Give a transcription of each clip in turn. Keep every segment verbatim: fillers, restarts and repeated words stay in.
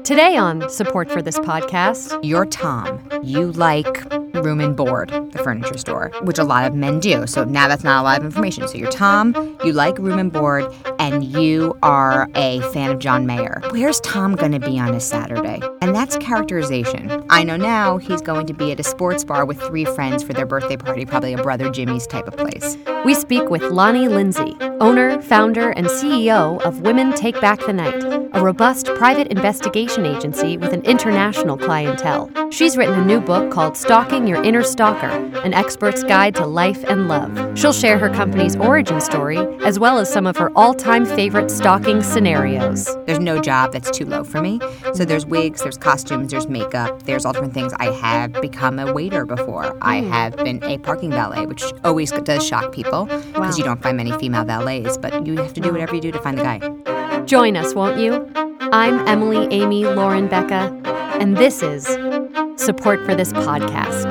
Today on Support for This Podcast, you're Tom. You like Room and Board, the furniture store, which a lot of men do. So now that's not a lot of information. So you're Tom, you like Room and Board, and you are a fan of John Mayer. Where's Tom going to be on a Saturday? And that's characterization. I know now he's going to be at a sports bar with three friends for their birthday party, probably a Brother Jimmy's type of place. We speak with Lonnie Lindsay, owner, founder, and C E O of Women Take Back the Night, a robust private investigation agency with an international clientele. She's written a new book called Stalking Your Inner Stalker, an expert's guide to life and love. She'll share her company's origin story, as well as some of her all-time favorite stalking scenarios. There's no job that's too low for me. So there's wigs, there's costumes, there's makeup, there's all different things. I have become a waiter before. Mm. I have been a parking valet, which always does shock people because wow. you don't find many female valets, but you have to do whatever you do to find the guy. Join us, won't you? I'm Emily Amy Lauren Becca, and this is Support for This Podcast.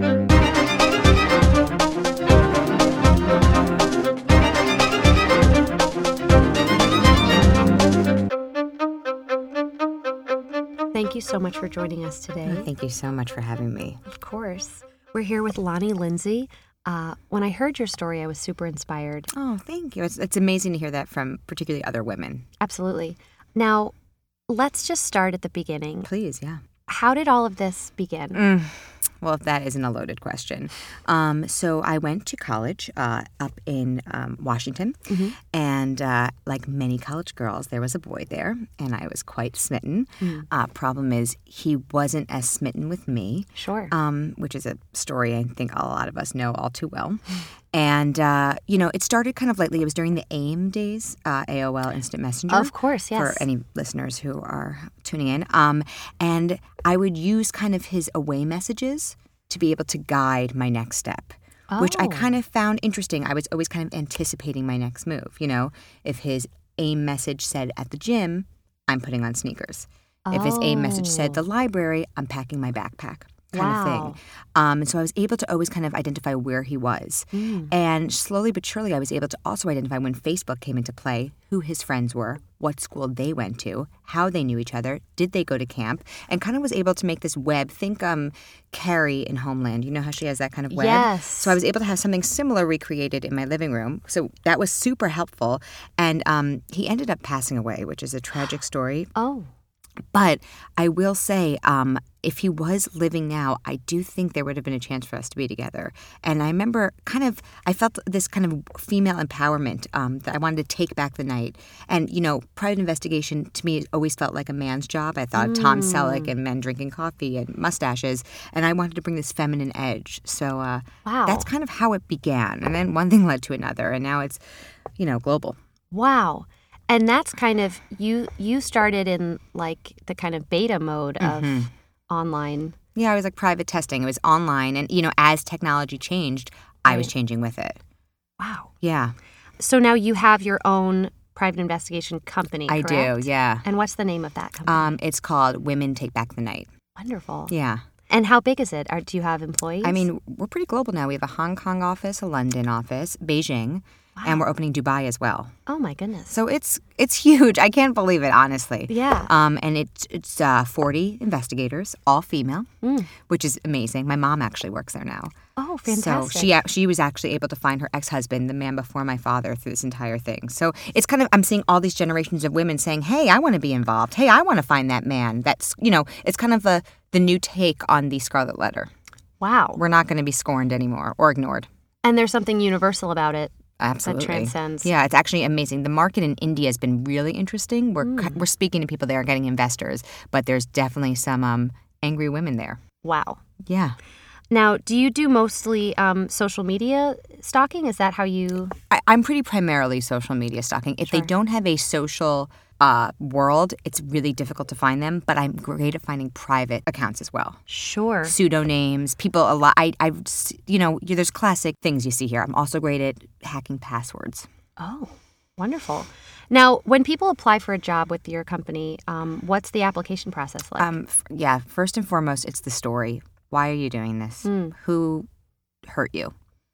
Thank you so much for joining us today. Thank you so much for having me. Of course. We're here with Lonnie Lindsay. Uh, when I heard your story, I was super inspired. Oh, thank you. It's, it's amazing to hear that from particularly other women. Absolutely. Now, let's just start at the beginning. Please, yeah. How did all of this begin? Mm. Well, if that isn't a loaded question. Um, so I went to college uh, up in um, Washington, mm-hmm. and uh, like many college girls, there was a boy there, and I was quite smitten. Mm. Uh, problem is, he wasn't as smitten with me. Sure. Um, which is a story I think a lot of us know all too well. And, uh, you know, it started kind of lightly. It was during the AIM days, uh, A O L Instant Messenger. Of course, yes. For any listeners who are tuning in. Um, and I would use kind of his away messages to be able to guide my next step, oh. which I kind of found interesting. I was always kind of anticipating my next move. You know, if his AIM message said at the gym, I'm putting on sneakers. Oh. If his AIM message said the library, I'm packing my backpack. Kind wow. of thing. Um, and so I was able to always kind of identify where he was. Mm. And slowly but surely, I was able to also identify when Facebook came into play, who his friends were, what school they went to, how they knew each other, did they go to camp, and kind of was able to make this web. Think um, Carrie in Homeland. You know how she has that kind of web? Yes. So I was able to have something similar recreated in my living room. So that was super helpful. And um, he ended up passing away, which is a tragic story. Oh. But I will say, um, if he was living now, I do think there would have been a chance for us to be together. And I remember kind of, I felt this kind of female empowerment um, that I wanted to take back the night. And, you know, private investigation to me always felt like a man's job. I thought mm. Tom Selleck and men drinking coffee and mustaches. And I wanted to bring this feminine edge. So uh, wow. that's kind of how it began. And then one thing led to another. And now it's, you know, global. Wow. And that's kind of, you you started in like the kind of beta mode of mm-hmm. online. Yeah, I was like private testing. It was online. And, you know, as technology changed, right. I was changing with it. Wow. Yeah. So now you have your own private investigation company, I correct? do, yeah. And what's the name of that company? Um, it's called Women Take Back the Night. Wonderful. Yeah. And how big is it? Are, do you have employees? I mean, we're pretty global now. We have a Hong Kong office, a London office, Beijing. Wow. And we're opening Dubai as well. Oh, my goodness. So it's it's huge. I can't believe it, honestly. Yeah. Um, and it's it's uh, forty investigators, all female, mm. which is amazing. My mom actually works there now. Oh, fantastic. So she she was actually able to find her ex-husband, the man before my father, through this entire thing. So it's kind of, I'm seeing all these generations of women saying, hey, I want to be involved. Hey, I want to find that man. That's, you know, it's kind of a, the new take on the Scarlet Letter. Wow. We're not going to be scorned anymore or ignored. And there's something universal about it. Absolutely. That transcends. Yeah, it's actually amazing. The market in India has been really interesting. We're mm. we're speaking to people there, getting investors, but there's definitely some um, angry women there. Wow. Yeah. Now, do you do mostly um, social media stalking? Is that how you... I, I'm pretty primarily social media stalking. If Sure. they don't have a social uh, world, it's really difficult to find them, but I'm great at finding private accounts as well. Sure. Pseudonames, people a lot. I, I, you know, there's classic things you see here. I'm also great at hacking passwords. Oh, wonderful. Now, when people apply for a job with your company, um, what's the application process like? Um, f- yeah, first and foremost, it's the story. Why are you doing this? Mm. Who hurt you?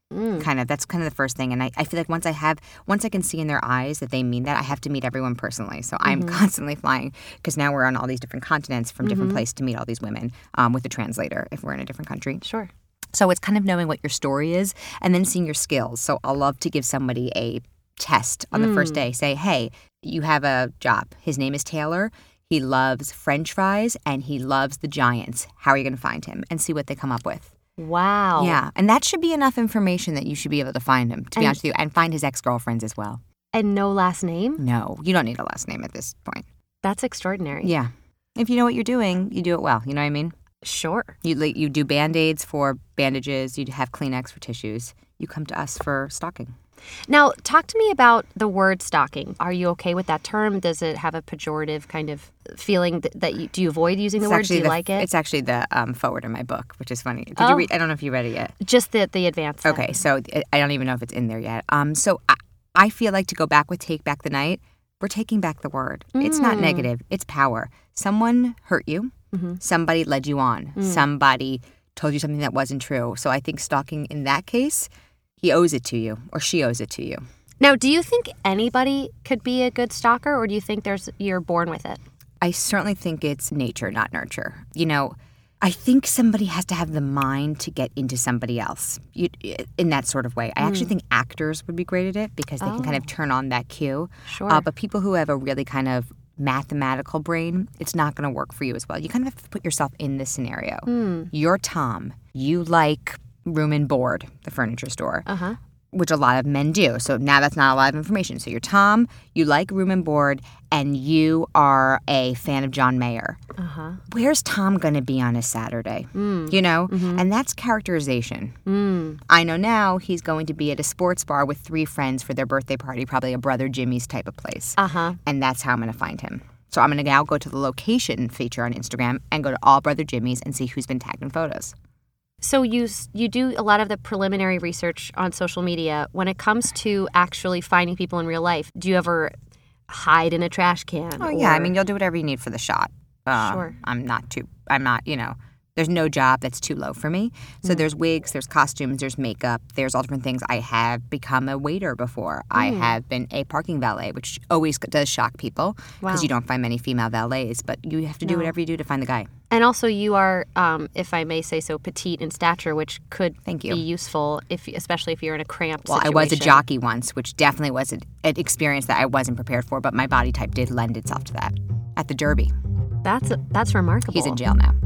Mm. Kind of. That's kind of the first thing. And I, I feel like once I have, once I can see in their eyes that they mean that, I have to meet everyone personally. So mm-hmm. I'm constantly flying because now we're on all these different continents from different mm-hmm. places to meet all these women um, with a translator if we're in a different country. Sure. So it's kind of knowing what your story is and then seeing your skills. So I'll love to give somebody a test on the mm. first day. Say, hey, you have a job. His name is Taylor. He loves French fries and he loves the Giants. How are you going to find him? And see what they come up with. Wow. Yeah. And that should be enough information that you should be able to find him, to be and, honest with you, and find his ex-girlfriends as well. And no last name? No. You don't need a last name at this point. That's extraordinary. Yeah. If you know what you're doing, you do it well. You know what I mean? Sure. You you do Band-Aids for bandages. You have Kleenex for tissues. You come to us for stalking. Now, talk to me about the word stalking. Are you okay with that term? Does it have a pejorative kind of feeling that, that you, do you avoid using the it's word? Do you the, like it? It's actually the um, forward in my book, which is funny. Did oh. you read? I don't know if you read it yet. Just the the advanced. Okay, so I don't even know if it's in there yet. Um, so I, I feel like to go back with Take Back the Night, we're taking back the word. Mm. It's not negative. It's power. Someone hurt you. Mm-hmm. Somebody led you on. Mm. Somebody told you something that wasn't true. So I think stalking in that case, he owes it to you or she owes it to you. Now, do you think anybody could be a good stalker, or do you think there's you're born with it? I certainly think it's nature, not nurture. You know, I think somebody has to have the mind to get into somebody else you, in that sort of way. I mm. actually think actors would be great at it because they oh. can kind of turn on that cue. Sure. Uh, but people who have a really kind of mathematical brain, it's not going to work for you as well. You kind of have to put yourself in this scenario. Mm. You're Tom. You like Room and Board, the furniture store. Uh-huh. Which a lot of men do. So now that's not a lot of information. So you're Tom, you like Room and Board, and you are a fan of John Mayer. Uh-huh. Where's Tom going to be on a Saturday? Mm. You know? Mm-hmm. And that's characterization. Mm. I know now he's going to be at a sports bar with three friends for their birthday party, probably a Brother Jimmy's type of place. Uh-huh. And that's how I'm going to find him. So I'm going to now go to the location feature on Instagram and go to all Brother Jimmy's and see who's been tagged in photos. So you you do a lot of the preliminary research on social media. When it comes to actually finding people in real life, do you ever hide in a trash can? Oh, or... yeah. I mean, you'll do whatever you need for the shot. Uh, sure. I'm not too, I'm not, you know, there's no job that's too low for me. So mm. there's wigs, there's costumes, there's makeup, there's all different things. I have become a waiter before. Mm. I have been a parking valet, which always does shock people because wow. you don't find many female valets, but you have to do no. whatever you do to find the guy. And also you are, um, if I may say so, petite in stature, which could Thank you. be useful, if especially if you're in a cramped well, situation. Well, I was a jockey once, which definitely was an experience that I wasn't prepared for, but my body type did lend itself to that at the Derby. That's that's remarkable. He's in jail now.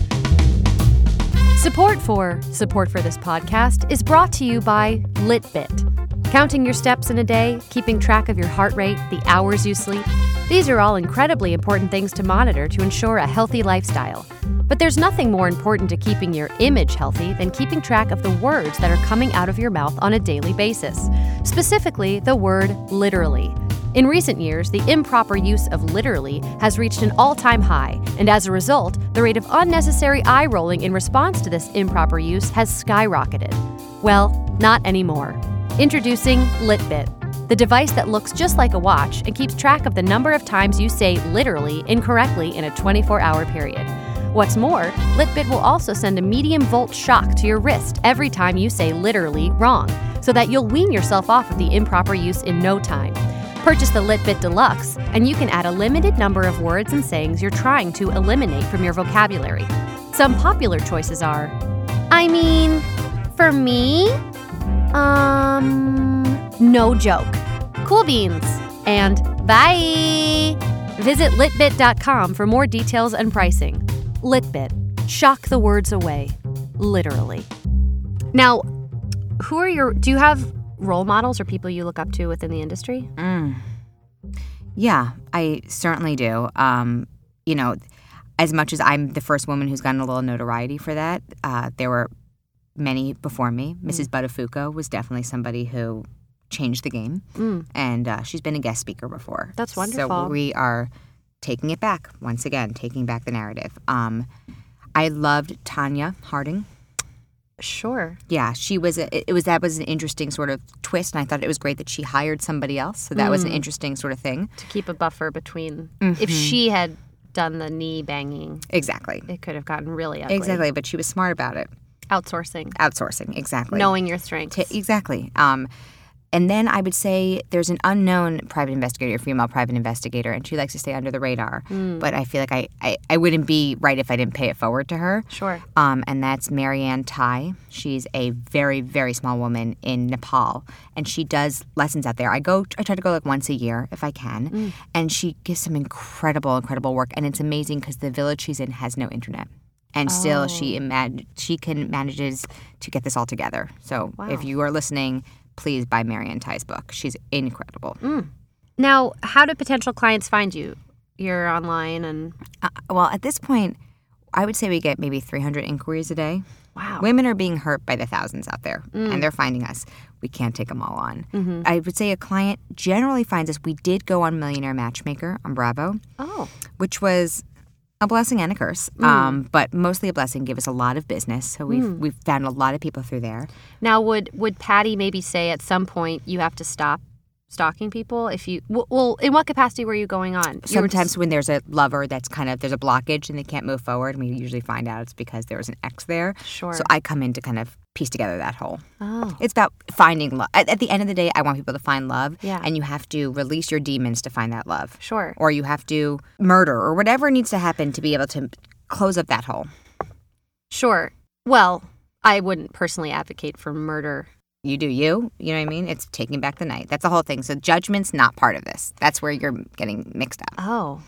Support for Support for this podcast is brought to you by Litbit. Counting your steps in a day, keeping track of your heart rate, the hours you sleep. These are all incredibly important things to monitor to ensure a healthy lifestyle. But there's nothing more important to keeping your image healthy than keeping track of the words that are coming out of your mouth on a daily basis. Specifically, the word literally. In recent years, the improper use of literally has reached an all-time high, and as a result, the rate of unnecessary eye-rolling in response to this improper use has skyrocketed. Well, not anymore. Introducing Litbit, the device that looks just like a watch and keeps track of the number of times you say literally incorrectly in a twenty-four hour period. What's more, Litbit will also send a medium volt shock to your wrist every time you say literally wrong, so that you'll wean yourself off of the improper use in no time. Purchase the Litbit Deluxe, and you can add a limited number of words and sayings you're trying to eliminate from your vocabulary. Some popular choices are, I mean, for me, um, no joke, cool beans, and bye. Visit litbit dot com for more details and pricing. Litbit, shock the words away, literally. Now, who are your, do you have role models or people you look up to within the industry? Mm. Yeah, I certainly do. Um, you know, as much as I'm the first woman who's gotten a little notoriety for that, uh, there were many before me. Mm. Missus Buttafuoco was definitely somebody who changed the game, mm. and uh, she's been a guest speaker before. That's wonderful. So we are taking it back, once again, taking back the narrative. Um, I loved Tanya Harding. Sure. Yeah, she was. A, it was that was an interesting sort of twist, and I thought it was great that she hired somebody else. So that mm. was an interesting sort of thing to keep a buffer between. Mm-hmm. If she had done the knee banging, exactly, it could have gotten really ugly. Exactly, but she was smart about it. Outsourcing. Outsourcing, exactly. Knowing your strengths. T- exactly. Um, and then I would say there's an unknown private investigator, a female private investigator, and she likes to stay under the radar. Mm. But I feel like I, I, I wouldn't be right if I didn't pay it forward to her. Sure. Um, and that's Marianne Tai. She's a very, very small woman in Nepal, and she does lessons out there. I go, I try to go like once a year if I can, mm. and she gives some incredible, incredible work. And it's amazing because the village she's in has no internet. And still, oh. she imag- she can manages to get this all together. So wow. if you are listening, please buy Marianne Tai's book. She's incredible. Mm. Now, how do potential clients find you? You're online and... Uh, well, at this point, I would say we get maybe three hundred inquiries a day. Wow. Women are being hurt by the thousands out there, mm. and they're finding us. We can't take them all on. Mm-hmm. I would say a client generally finds us. We did go on Millionaire Matchmaker on Bravo, oh. which was... a blessing and a curse, mm. um, but mostly a blessing. Give us a lot of business, so we've mm. we've found a lot of people through there. Now, would would Patty maybe say at some point you have to stop stalking people? If you well, in what capacity were you going on? Sometimes just... when there's a lover that's kind of there's a blockage and they can't move forward, and we usually find out it's because there was an ex there. Sure. So I come in to kind of piece together that whole. Oh. It's about finding love. At, at the end of the day, I want people to find love, yeah. and you have to release your demons to find that love. Sure. Or you have to murder or whatever needs to happen to be able to close up that hole. Sure. Well, I wouldn't personally advocate for murder. You do you. You know what I mean? It's taking back the night. That's the whole thing. So judgment's not part of this. That's where you're getting mixed up. Oh.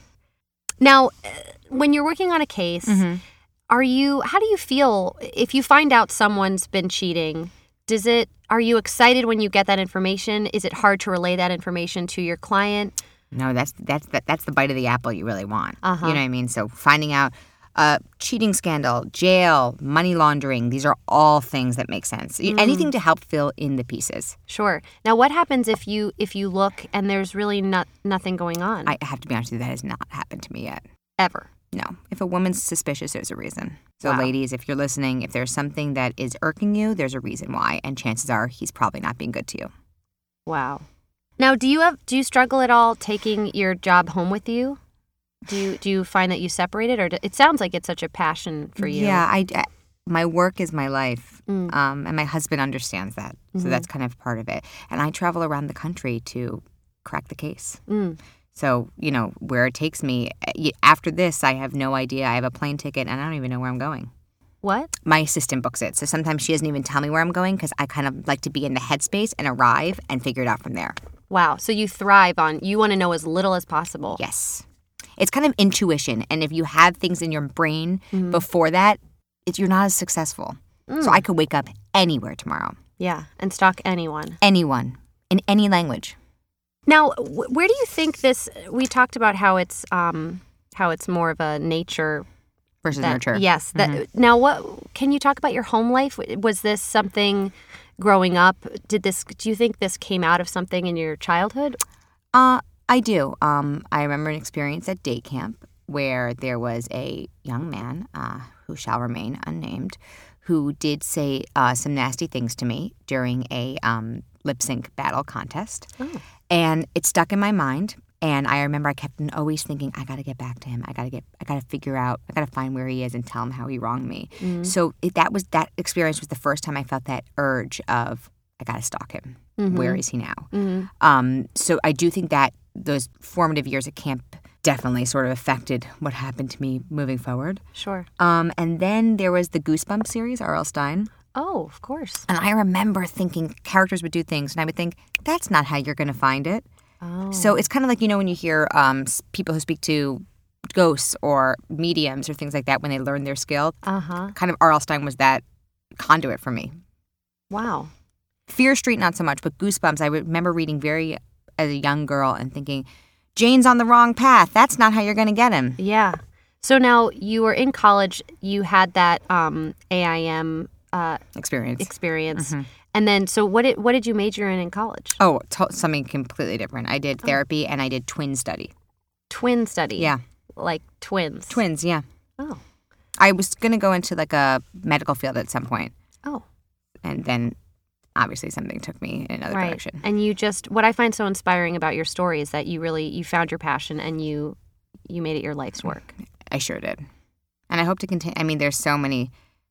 Now, when you're working on a case... Mm-hmm. Are you, how do you feel if you find out someone's been cheating? Does it, are you excited when you get that information? Is it hard to relay that information to your client? No, that's that's that, that's the bite of the apple you really want. Uh-huh. You know what I mean? So finding out uh, cheating scandal, jail, money laundering, these are all things that make sense. Mm. Anything to help fill in the pieces. Sure. Now, what happens if you if you look and there's really not, nothing going on? I have to be honest with you, that has not happened to me yet. Ever? No. If a woman's suspicious, there's a reason. So, wow. ladies, if you're listening, if there's something that is irking you, there's a reason why. And chances are he's probably not being good to you. Wow. Now, do you have do you struggle at all taking your job home with you? Do you do you find that you separate it? Or do, it sounds like it's such a passion for you. Yeah. I, I, my work is my life. Mm. Um, and my husband understands that. So mm-hmm. that's kind of part of it. And I travel around the country to crack the case. Mm. So, you know, where it takes me, after this, I have no idea. I have a plane ticket, and I don't even know where I'm going. What? My assistant books it. So sometimes she doesn't even tell me where I'm going because I kind of like to be in the headspace and arrive and figure it out from there. Wow. So you thrive on, you want to know as little as possible. Yes. It's kind of intuition. And if you have things in your brain mm-hmm. before that, it's, you're not as successful. Mm. So I could wake up anywhere tomorrow. Yeah. And stalk anyone. Anyone. In any language. Now, where do you think this? We talked about how it's um, how it's more of a nature versus that, nurture. Yes. That, mm-hmm. Now, what can you talk about your home life? Was this something growing up? Did this? Do you think this came out of something in your childhood? Uh, I do. Um, I remember an experience at day camp where there was a young man uh, who shall remain unnamed, who did say uh, some nasty things to me during a um, lip sync battle contest. Oh. And it stuck in my mind. And I remember I kept always thinking, I got to get back to him. I got to get, I got to figure out, I got to find where he is and tell him how he wronged me. Mm-hmm. So it, that was, that experience was the first time I felt that urge of, I got to stalk him. Mm-hmm. Where is he now? Mm-hmm. Um, so I do think that those formative years at camp definitely sort of affected what happened to me moving forward. Sure. Um, and then there was the Goosebumps series, R L. Stine. Oh, of course. And I remember thinking characters would do things, and I would think, that's not how you're going to find it. Oh. So it's kind of like, you know, when you hear um, people who speak to ghosts or mediums or things like that when they learn their skill. Uh-huh. Kind of R L. Stine was that conduit for me. Wow. Fear Street, not so much, but Goosebumps, I remember reading very as a young girl and thinking, Jane's on the wrong path. That's not how you're going to get him. Yeah. So now you were in college. You had that um, A I M uh, experience. Experience. Mm-hmm. And then, so what did what did you major in in college? Oh, t- something completely different. I did therapy oh. and I did twin study. Twin study? Yeah. Like twins? Twins, yeah. Oh. I was going to go into like a medical field at some point. Oh. And then obviously something took me in another right. direction. And you just, what I find so inspiring about your story is that you really, you found your passion and you you made it your life's work. I sure did. And I hope to continue. I mean, there's so many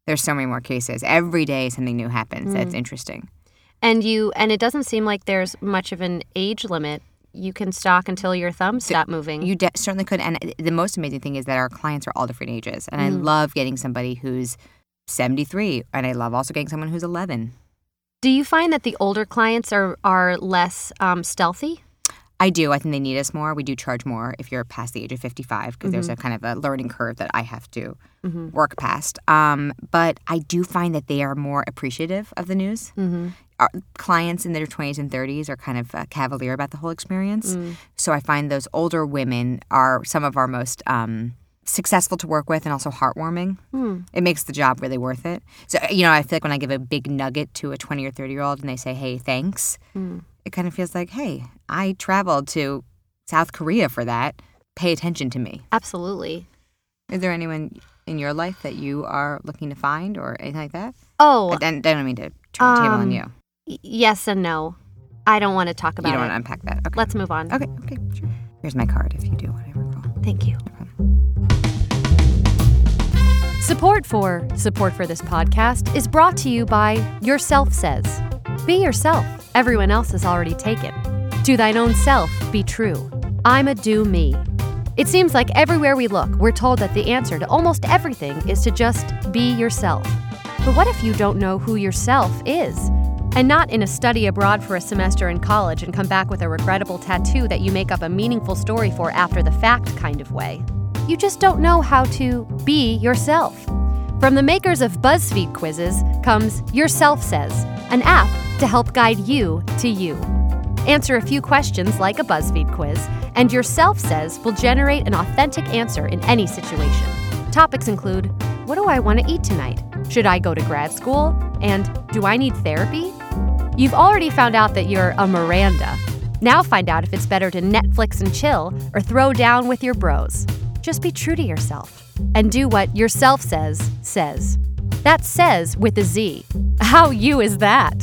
There's so many more cases. Every day something new happens. Mm. That's interesting. And you and it doesn't seem like there's much of an age limit. You can stalk until your thumbs stop moving. You de- certainly could. And the most amazing thing is that our clients are all different ages. And mm. I love getting somebody who's seventy-three, and I love also getting someone who's eleven. Do you find that the older clients are, are less um, stealthy? I do. I think they need us more. We do charge more if you're past the age of fifty-five because mm-hmm. there's a kind of a learning curve that I have to mm-hmm. work past. Um, but I do find that they are more appreciative of the news. Mm-hmm. Our clients in their twenties and thirties are kind of uh, cavalier about the whole experience. Mm. So I find those older women are some of our most um, successful to work with and also heartwarming. Mm. It makes the job really worth it. So, you know, I feel like when I give a big nugget to a twenty or thirty-year-old and they say, hey, thanks, mm. it kind of feels like, hey, I traveled to South Korea for that. Pay attention to me. Absolutely. Is there anyone in your life that you are looking to find or anything like that? Oh. I, I don't mean to turn the table um, on you. Yes and no. I don't want to talk about it. You don't want to unpack that? Okay. Let's move on. Okay, okay, sure. Here's my card if you do whatever. Thank you. Okay. Support for Support for this podcast is brought to you by Yourself Says. Be yourself. Everyone else is already taken. To thine own self be true. I'm a do me. It seems like everywhere we look, we're told that the answer to almost everything is to just be yourself. But what if you don't know who yourself is? And not in a study abroad for a semester in college and come back with a regrettable tattoo that you make up a meaningful story for after the fact kind of way. You just don't know how to be yourself. From the makers of BuzzFeed quizzes comes Yourself Says, an app to help guide you to you. Answer a few questions like a BuzzFeed quiz, and Yourself Says will generate an authentic answer in any situation. Topics include, what do I want to eat tonight? Should I go to grad school? And do I need therapy? You've already found out that you're a Miranda. Now find out if it's better to Netflix and chill or throw down with your bros. Just be true to yourself and do what Yourself Says says. That says with a Z. How you is that?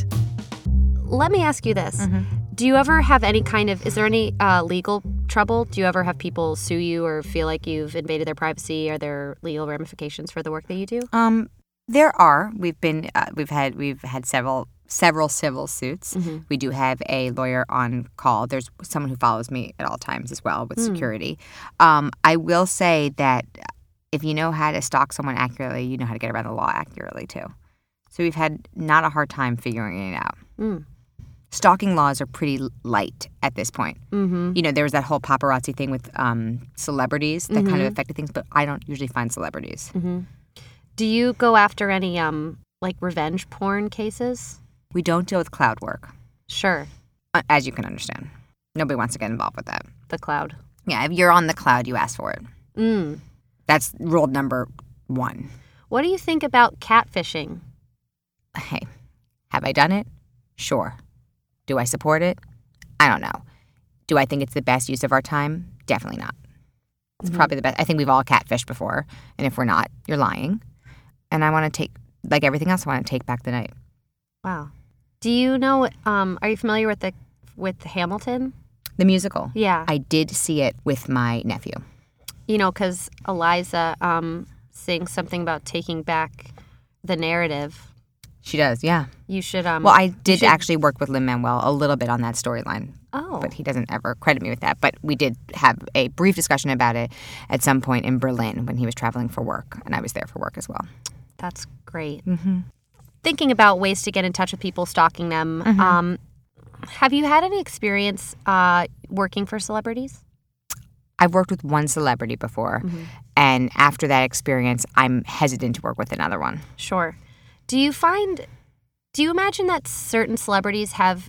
Let me ask you this. Mm-hmm. Do you ever have any kind of, is there any uh, legal trouble? Do you ever have people sue you or feel like you've invaded their privacy? Are there legal ramifications for the work that you do? Um, there are. We've been, uh, we've had, we've had several, several civil suits. Mm-hmm. We do have a lawyer on call. There's someone who follows me at all times as well with mm. security. Um, I will say that if you know how to stalk someone accurately, you know how to get around the law accurately too. So we've had not a hard time figuring it out. Mm. Stalking laws are pretty light at this point. Mm-hmm. You know, there was that whole paparazzi thing with um, celebrities that mm-hmm. kind of affected things, but I don't usually find celebrities. Mm-hmm. Do you go after any, um, like, revenge porn cases? We don't deal with cloud work. Sure. As you can understand. Nobody wants to get involved with that. The cloud. Yeah, if you're on the cloud, you ask for it. Mm. That's rule number one. What do you think about catfishing? Hey, have I done it? Sure. Do I support it? I don't know. Do I think it's the best use of our time? Definitely not. It's mm-hmm. probably the best. I think we've all catfished before. And if we're not, you're lying. And I want to take, like everything else, I want to take back the night. Wow. Do you know, um, are you familiar with the with Hamilton? The musical? Yeah. I did see it with my nephew. You know, because Eliza um, sings something about taking back the narrative. She does, yeah. You should... Um, well, I did should... actually work with Lin-Manuel a little bit on that storyline. Oh. But he doesn't ever credit me with that. But we did have a brief discussion about it at some point in Berlin when he was traveling for work, and I was there for work as well. That's great. Mm-hmm. Thinking about ways to get in touch with people, stalking them, mm-hmm. um, have you had any experience uh, working for celebrities? I've worked with one celebrity before, mm-hmm. and after that experience, I'm hesitant to work with another one. Sure. Do you find, do you imagine that certain celebrities have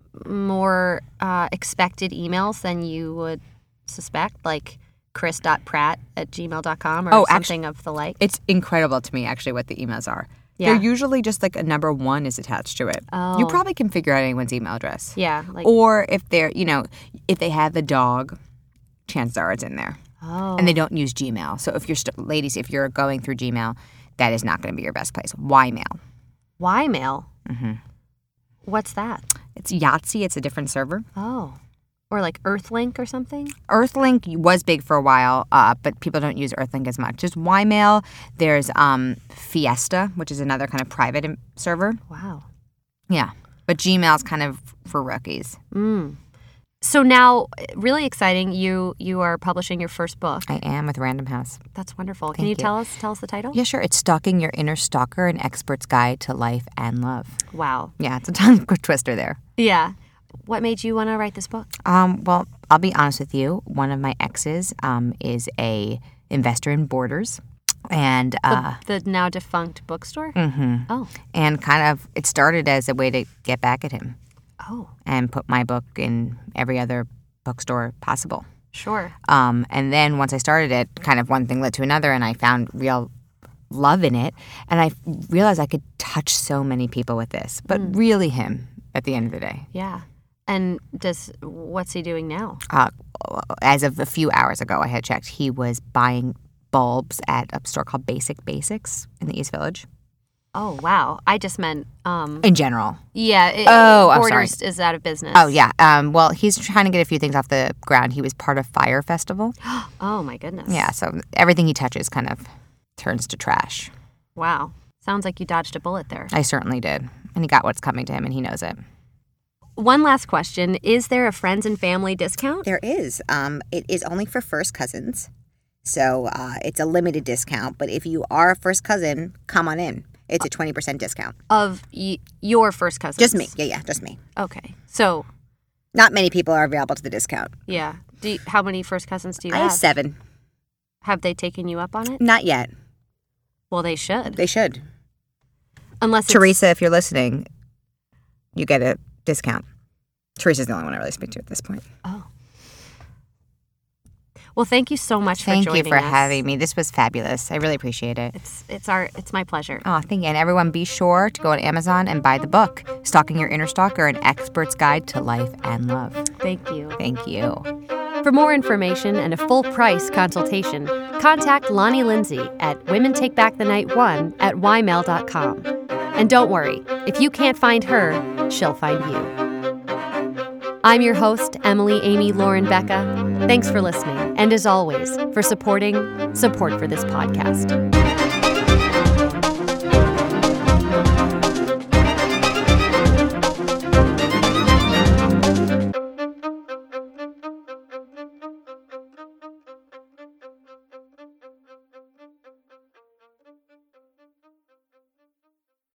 more uh, expected emails than you would suspect, like chris.pratt at gmail dot com or oh, something actually, of the like? It's incredible to me, actually, what the emails are. Yeah. They're usually just like a number one is attached to it. Oh. You probably can figure out anyone's email address. Yeah. Like, or if they're, you know, if they have a dog, chances are it's in there. Oh. And they don't use Gmail. So if you're, st- ladies, if you're going through Gmail, that is not going to be your best place. Ymail. Ymail? Mm-hmm. What's that? It's Yahtzee. It's a different server. Oh. Or like Earthlink or something? Earthlink was big for a while, uh, but people don't use Earthlink as much. There's Ymail. There's um, Fiesta, which is another kind of private server. Wow. Yeah. But Gmail's kind of for rookies. Mm. So now, really exciting, you you are publishing your first book. I am with Random House. That's wonderful. Thank Can you, you tell us tell us the title? Yeah, sure. It's Stalking Your Inner Stalker, an expert's guide to life and love. Wow. Yeah, it's a tongue twister there. Yeah. What made you want to write this book? Um, well, I'll be honest with you. One of my exes um, is a investor in Borders. And uh, the, the now defunct bookstore? Mm-hmm. Oh. And kind of, it started as a way to get back at him. Oh. And put my book in every other bookstore possible. Sure. Um, and then once I started it, kind of one thing led to another, and I found real love in it. And I realized I could touch so many people with this, but mm. really him at the end of the day. Yeah. And does what's he doing now? Uh, as of a few hours ago, I had checked, he was buying bulbs at a store called Basic Basics in the East Village. Oh, wow. I just meant... Um, in general. Yeah. It, oh, I'm Borders sorry. is out of business. Oh, yeah. Um, well, he's trying to get a few things off the ground. He was part of Fire Festival. Oh, my goodness. Yeah, so everything he touches kind of turns to trash. Wow. Sounds like you dodged a bullet there. I certainly did. And he got what's coming to him, and he knows it. One last question. Is there a friends and family discount? There is. Um, it is only for first cousins. So uh, it's a limited discount. But if you are a first cousin, come on in. It's a twenty percent discount. Of y- your first cousins? Just me. Yeah, yeah, just me. Okay. So... Not many people are available to the discount. Yeah. Do you, how many first cousins do you I have? have seven. Have they taken you up on it? Not yet. Well, they should. They should. Unless it's... Teresa, if you're listening, you get a discount. Teresa's the only one I really speak to at this point. Oh. Well, thank you so much for thank joining us. Thank you for having me. This was fabulous. I really appreciate it. It's it's our it's my pleasure. Oh, thank you. And everyone be sure to go on Amazon and buy the book, Stalking Your Inner Stalker, an expert's guide to life and love. Thank you. Thank you. For more information and a full price consultation, contact Lonnie Lindsay at women take back the night one at y mail dot com. And don't worry, if you can't find her, she'll find you. I'm your host, Emily Amy Lauren Becca. Thanks for listening, and as always, for supporting support for this podcast.